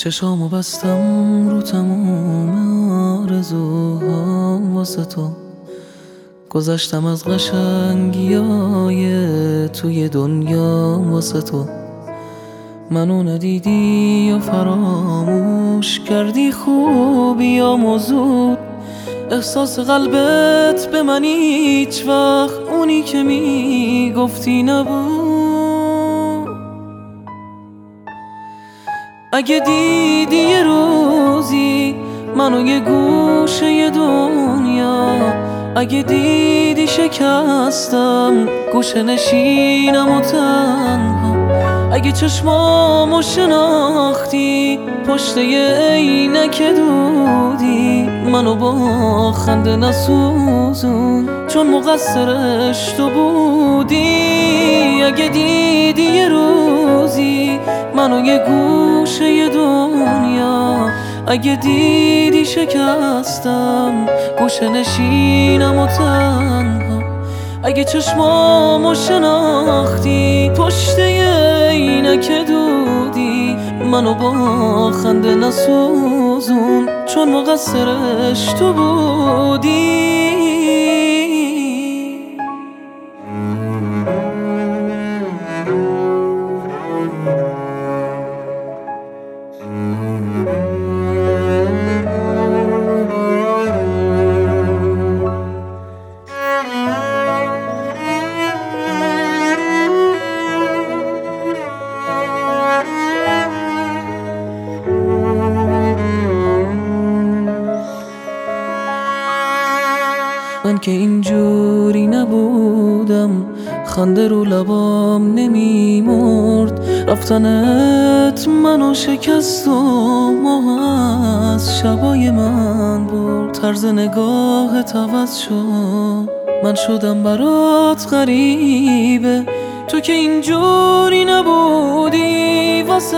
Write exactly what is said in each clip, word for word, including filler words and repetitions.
چشامو بستم رو تموم آرزوهام واسه تو، گذشتم از قشنگیای توی دنیا واسه تو. منو ندیدی و فراموش کردی خوبی و موضوع، احساس قلبت به من هیچ وقت اونی که میگفتی نبود. اگه دیدی یه روزی منو یه گوشه دنیا، اگه دیدی شکستم گوشه نشینم و تنها، اگه چشمامو شناختی پشت یه عینک دودی، منو با خنده نسوزون چون مقصرش تو بودی. اگه دیدی یه روزی منو یه گوشه دنیا، اگه دیدی شکستم گوشه نشینم و تنها، اگه چشمامو شناختی پشت یه عینک دودی، منو با خنده نسوزون چون مقصرش تو بودی. من که اینجوری نبودم، خنده رو لبام نمیمرد، رفتنت منو شکست و ماه از شبای من برد. طرز نگاهت عوض شد، من شدم برات غریبه، تو که اینجوری نبودی واسه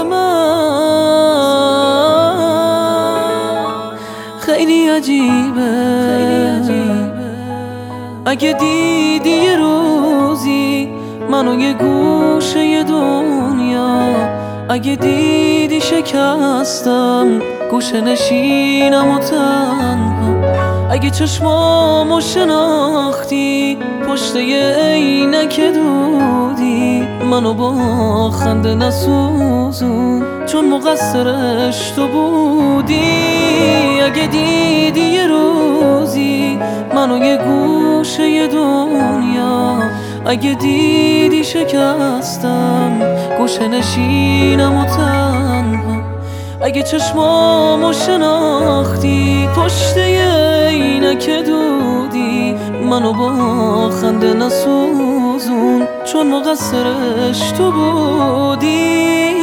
من. خیلی عجیبه اگه دیدی یه روزی منو یه گوشه دنیا، اگه دیدی شکستم گوشه نشینم و تنها، اگه چشمامو شناختی پشت یه عینک دودی، منو با خنده نسوزون چون مقصرش تو بودی. اگه دیدی یه روزی منو یه گوشه دنیا، اگه دیدی شکستم گوشه نشینم و تنها، اگه چشمامو شناختی پشت یه عینک دودی، منو با خنده نسوزون چون مقصرش تو بودی.